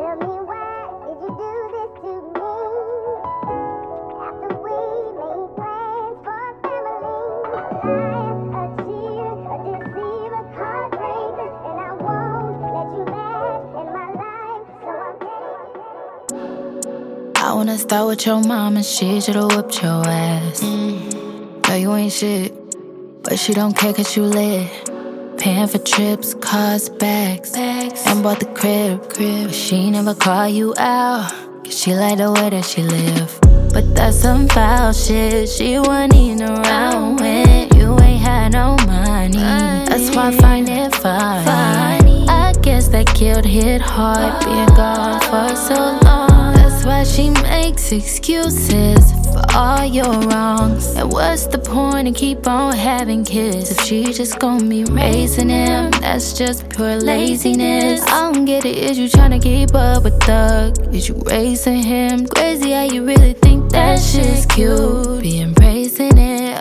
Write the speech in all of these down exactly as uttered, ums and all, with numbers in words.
Tell me why did you do this to me? After we made plans for a family, a liar, a cheater, a deceiver, heartbreaker, and I won't let you back in my life, so I'm I wanna start with your mama, she should've whipped your ass. Mm. No, you ain't shit, but she don't care cause you lit. Paying for trips, cars, bags, bags, and bought the crib, crib. But she never call you out, cause she like the way that she live. But that's some foul shit, she wasn't even around when you ain't had no money. That's why I find it funny. I guess that killed hit hard, being gone for so long. That's why she makes excuses for all your wrongs. And what's the point in keep on having kids if she just gon' be raising him? That's just pure laziness. I don't get it, is you tryna keep up with Thug? Is you raising him? Crazy how you really think that shit's cute, be embracing it.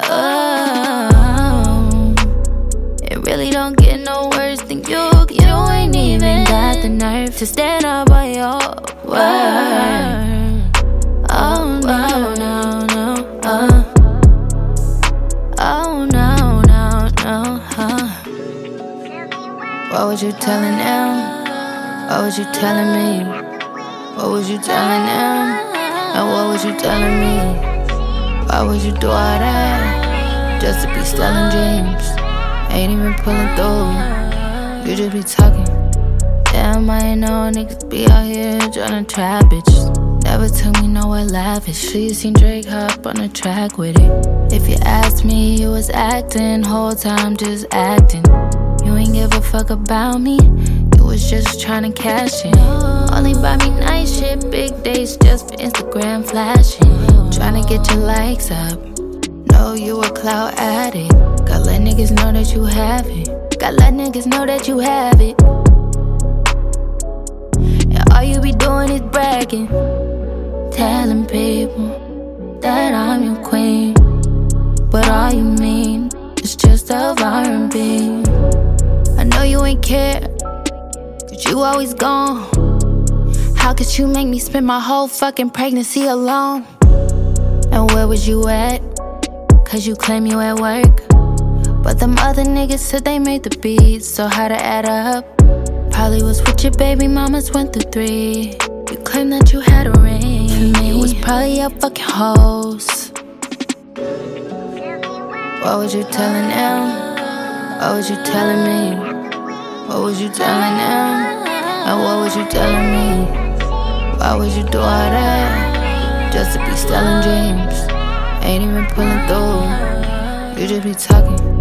Oh, it really don't get no worse than you. You ain't even got the nerve to stand up on your word. Oh no, no, no, uh. Oh no, no, no, huh. What was you telling them? What was you telling me? What was you telling them? And what was you telling me? Why would you do all that? Just to be stealing dreams. Ain't even pulling through. You just be talking. Damn, I ain't know niggas be out here tryna trap bitches. Never took me nowhere lavish. Sure you seen Drake hop on the track with it. If you asked me, you was acting. Whole time just acting. You ain't give a fuck about me. You was just tryna cash in. Only buy me nice shit. Big dates just for Instagram flashing. Tryna get your likes up. Know you a clout addict. Gotta let niggas know that you have it. Gotta let niggas know that you have it. And all you be doing is bragging, telling people that I'm your queen. But all you mean is just of R and B. I know you ain't care, cause you always gone. How could you make me spend my whole fucking pregnancy alone? And where was you at? Cause you claim you at work. But them other niggas said they made the beats, so how to add up? Probably was with your baby mamas, went through three. You claimed that you had a ring. It was probably your fucking hoes. What was you telling them? What was you telling me? What was you telling them? And what was you telling me? Why would you do all that? Just to be stealing dreams. Ain't even pulling through. You just be talking.